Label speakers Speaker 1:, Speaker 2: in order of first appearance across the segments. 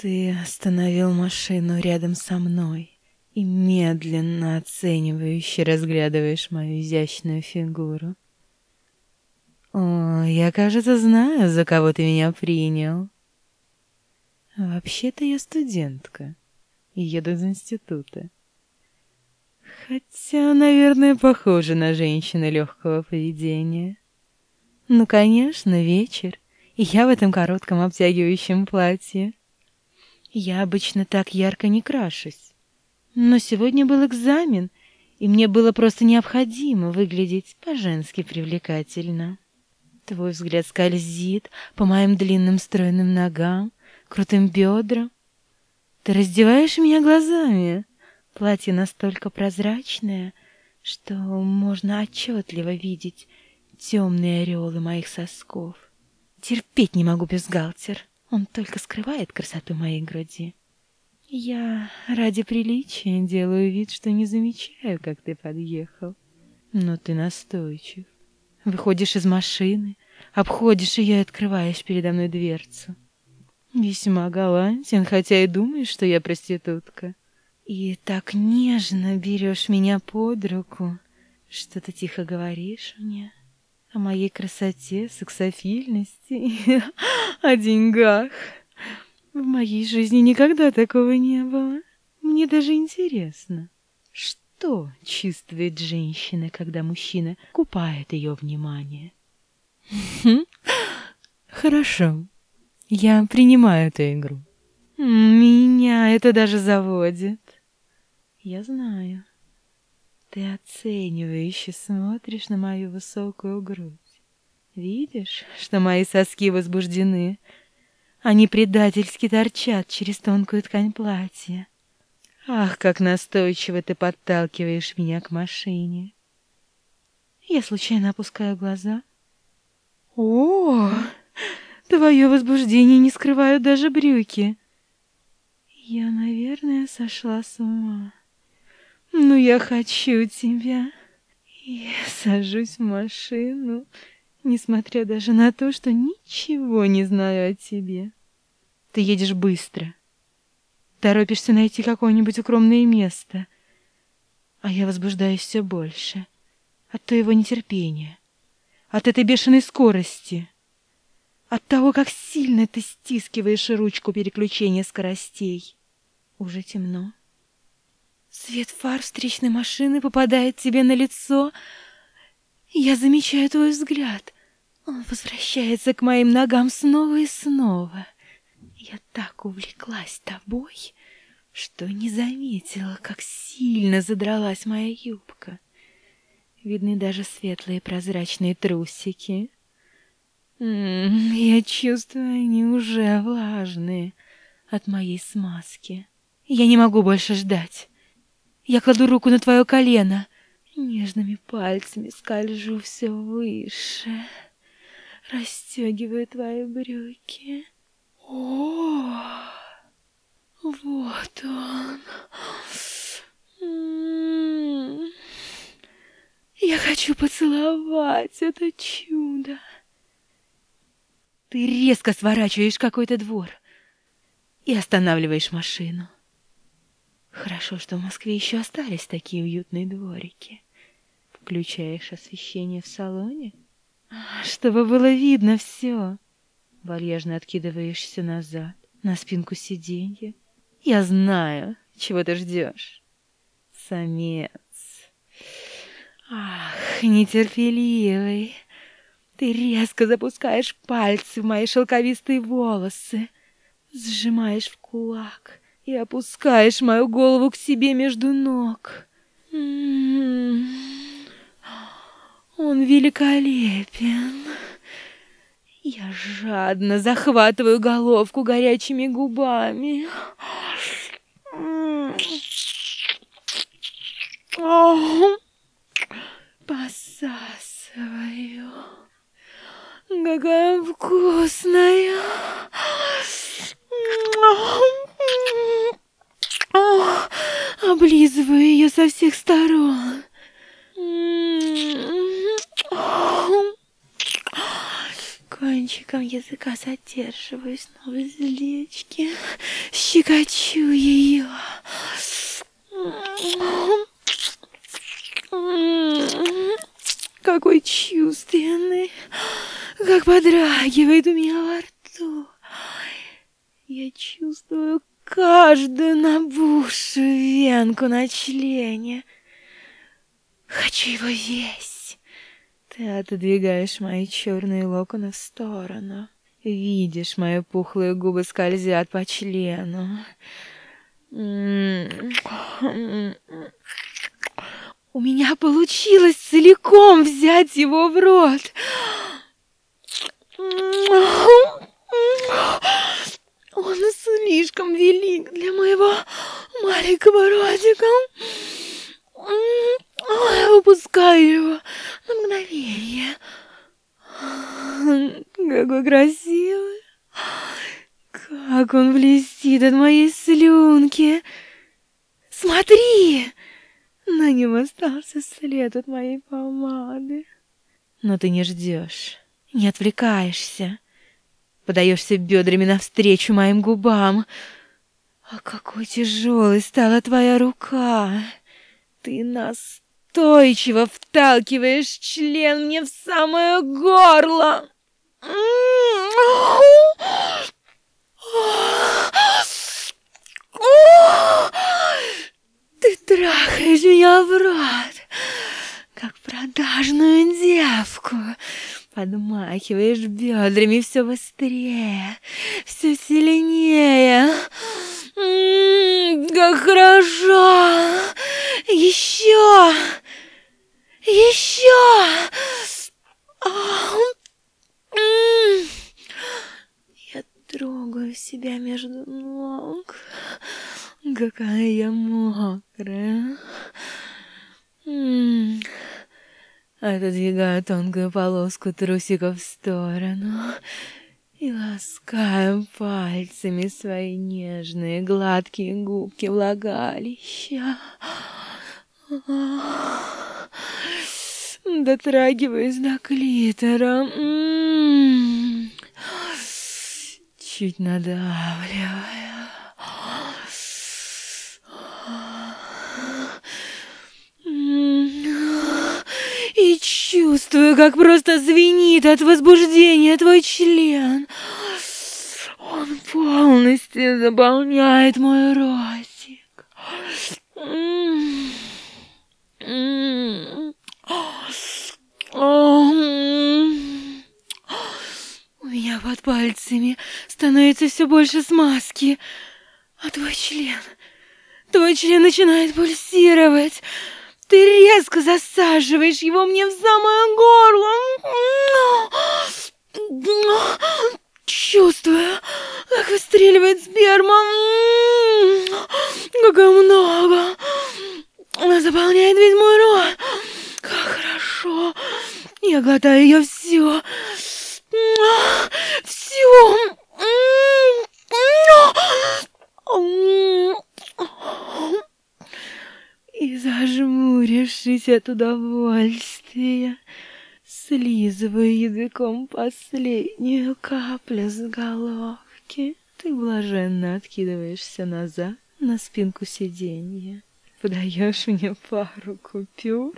Speaker 1: Ты остановил машину рядом со мной и медленно оценивающе разглядываешь мою изящную фигуру. О, я, кажется, знаю, за кого ты меня принял. Вообще-то я студентка и еду из института. Хотя, наверное, похожа на женщину легкого поведения. Ну, конечно, вечер, и я в этом коротком обтягивающем платье. Я обычно так ярко не крашусь. Но сегодня был экзамен, и мне было просто необходимо выглядеть по-женски привлекательно. Твой взгляд скользит по моим длинным стройным ногам, крутым бедрам. Ты раздеваешь меня глазами. Платье настолько прозрачное, что можно отчетливо видеть темные ореолы моих сосков. Терпеть не могу бюстгальтер. Он только скрывает красоту моей груди. Я ради приличия делаю вид, что не замечаю, как ты подъехал. Но ты настойчив. Выходишь из машины, обходишь ее и открываешь передо мной дверцу. Весьма галантен, хотя и думаешь, что я проститутка. И так нежно берешь меня под руку, что-то тихо говоришь мне о моей красоте, сексапильности и о деньгах. В моей жизни никогда такого не было. Мне даже интересно, что чувствует женщина, когда мужчина купает ее внимание. Хорошо, я принимаю эту игру. Меня это даже заводит. Я знаю. Ты оценивающе смотришь на мою высокую грудь. Видишь, что мои соски возбуждены? Они предательски торчат через тонкую ткань платья. Ах, как настойчиво ты подталкиваешь меня к машине. Я случайно опускаю глаза. О, твое возбуждение не скрывают даже брюки. Я, наверное, сошла с ума. Ну, я хочу тебя. Я сажусь в машину, несмотря даже на то, что ничего не знаю о тебе. Ты едешь быстро. Торопишься найти какое-нибудь укромное место. А я возбуждаюсь все больше. От твоего нетерпения. От этой бешеной скорости. От того, как сильно ты стискиваешь ручку переключения скоростей. Уже темно. Свет фар встречной машины попадает тебе на лицо. Я замечаю твой взгляд. Он возвращается к моим ногам снова и снова. Я так увлеклась тобой, что не заметила, как сильно задралась моя юбка. Видны даже светлые прозрачные трусики. Я чувствую, они уже влажные от моей смазки. Я не могу больше ждать. Я кладу руку на твое колено. Нежными пальцами скольжу все выше. Расстегиваю твои брюки. О, вот он. Я хочу поцеловать это чудо. Ты резко сворачиваешь какой-то двор и останавливаешь машину. Хорошо, что в Москве еще остались такие уютные дворики. Включаешь освещение в салоне, чтобы было видно все. Вальяжно откидываешься назад, на спинку сиденья. Я знаю, чего ты ждешь. Самец. Ах, нетерпеливый. Ты резко запускаешь пальцы в мои шелковистые волосы, сжимаешь в кулак и опускаешь мою голову к себе между ног. Он великолепен. Я жадно захватываю головку горячими губами. Посасываю. Какая вкусная. Облизываю ее со всех сторон. Кончик кончиком языка задерживаюсь на уздечке, щекочу ее. Какой чувственный, как подрагивает у меня во рту. Я чувствую каждую набухшую венку на члене. Хочу его весь. Ты отодвигаешь мои черные локоны в сторону. Видишь, мои пухлые губы скользят по члену. У меня получилось целиком взять его в рот. Он слишком велик для моего маленького ротика. Я выпускаю его на мгновение. Какой красивый. Как он блестит от моей слюнки. Смотри! На нем остался след от моей помады. Но ты не ждешь, не отвлекаешься. Подаешься бедрами навстречу моим губам. А какой тяжелой стала твоя рука. Ты настойчиво вталкиваешь член мне в самое горло. Ты трахаешь меня в рот, как продажную девку. Подмахиваешь бедрами все быстрее, все сильнее. Как хорошо! Еще! Еще! Я трогаю себя между ног. Какая я мокрая. Отодвигаю тонкую полоску трусиков в сторону и ласкаю пальцами свои нежные гладкие губки влагалища. Дотрагиваюсь до клитора. Чуть надавливаю. И чувствую, как просто звенит от возбуждения твой член. Он полностью заполняет мой ротик. У меня под пальцами становится все больше смазки. А твой член начинает пульсировать. Ты резко засаживаешь его мне в самое горло. Чувствую, как выстреливает сперма. Как много. Она заполняет весь мой рот. Как хорошо. Я глотаю ее всю. Всю. И, зажмурившись от удовольствия, слизываю языком последнюю каплю с головки. Ты блаженно откидываешься назад на спинку сиденья. Подаешь мне пару купюр?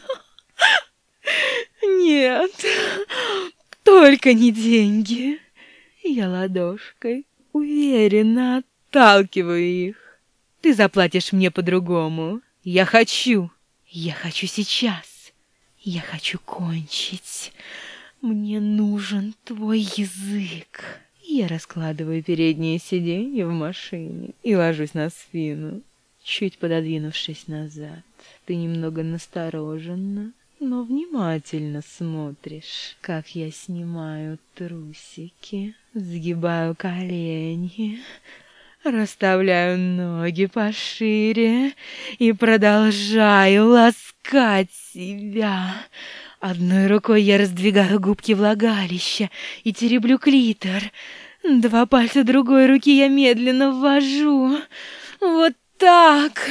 Speaker 1: Нет, только не деньги. Я ладошкой уверенно отталкиваю их. Ты заплатишь мне по-другому. Я хочу сейчас. Я хочу кончить. Мне нужен твой язык. Я раскладываю переднее сиденье в машине и ложусь на спину, чуть пододвинувшись назад. Ты немного настороженно, но внимательно смотришь, как я снимаю трусики, сгибаю колени, расставляю ноги пошире и продолжаю ласкать себя. Одной рукой я раздвигаю губки влагалища и тереблю клитор. Два пальца другой руки я медленно ввожу. Вот так.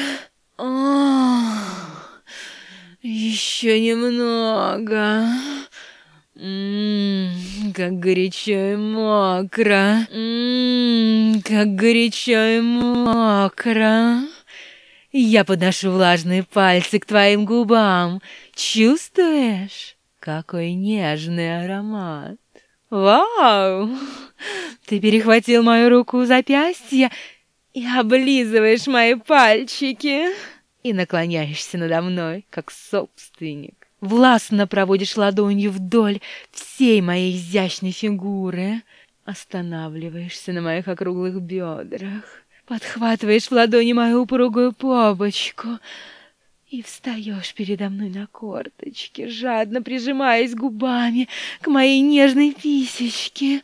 Speaker 1: Еще немного. Как горячо и мокро. Как горячо и мокро. Я подношу влажные пальцы к твоим губам. Чувствуешь, какой нежный аромат? Вау! Ты перехватил мою руку у запястья и облизываешь мои пальчики. И наклоняешься надо мной, как собственник. Властно проводишь ладонью вдоль всей моей изящной фигуры. Останавливаешься на моих округлых бедрах. Подхватываешь в ладони мою упругую попочку и встаешь передо мной на корточки, жадно прижимаясь губами к моей нежной писечке.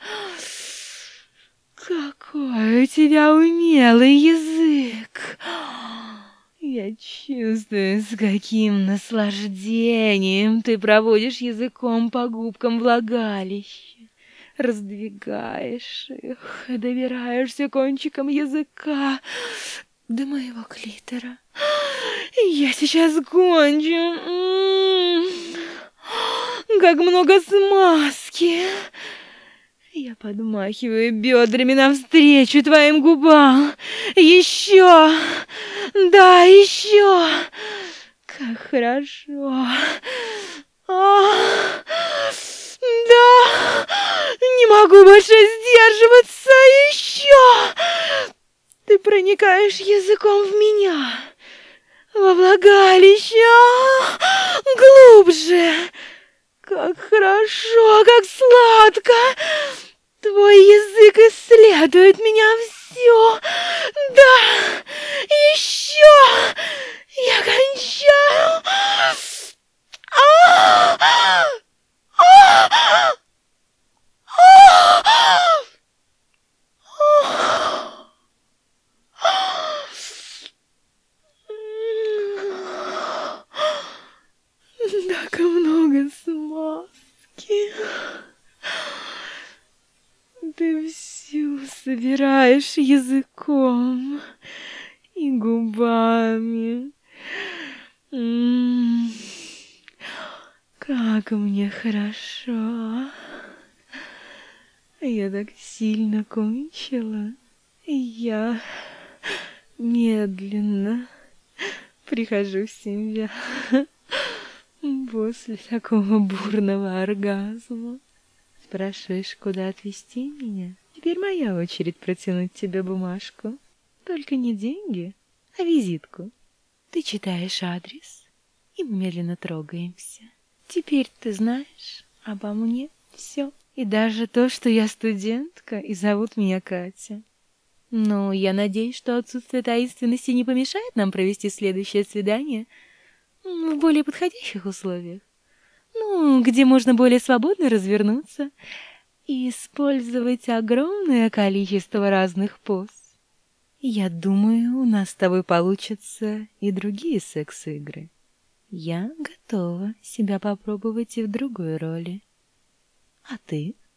Speaker 1: Какой у тебя умелый язык! Я чувствую, с каким наслаждением ты проводишь языком по губкам влагалища. Раздвигаешь их, добираешься кончиком языка до моего клитора. Я сейчас кончу. Как много смазки. Я подмахиваю бедрами навстречу твоим губам. Еще! Да, еще! Как хорошо! Да! Не могу больше сдерживаться! Еще! Ты проникаешь языком в меня, во влагалище, глубже. Как хорошо, как сладко! Твой язык исследует меня всю. Да, еще! Я кончаю! Так много смазки. Ты всю собираешь языком и губами. Как мне хорошо. Я так сильно кончила. Я медленно прихожу в себя после такого бурного оргазма. Спрашиваешь, куда отвезти меня? Теперь моя очередь протянуть тебе бумажку. Только не деньги, а визитку. Ты читаешь адрес, и мы медленно трогаемся. Теперь ты знаешь обо мне все. И даже то, что я студентка, и зовут меня Катя. Но я надеюсь, что отсутствие таинственности не помешает нам провести следующее свидание в более подходящих условиях. Где можно более свободно развернуться и использовать огромное количество разных поз. Я думаю, у нас с тобой получатся и другие секс-игры. Я готова себя попробовать и в другой роли. А ты?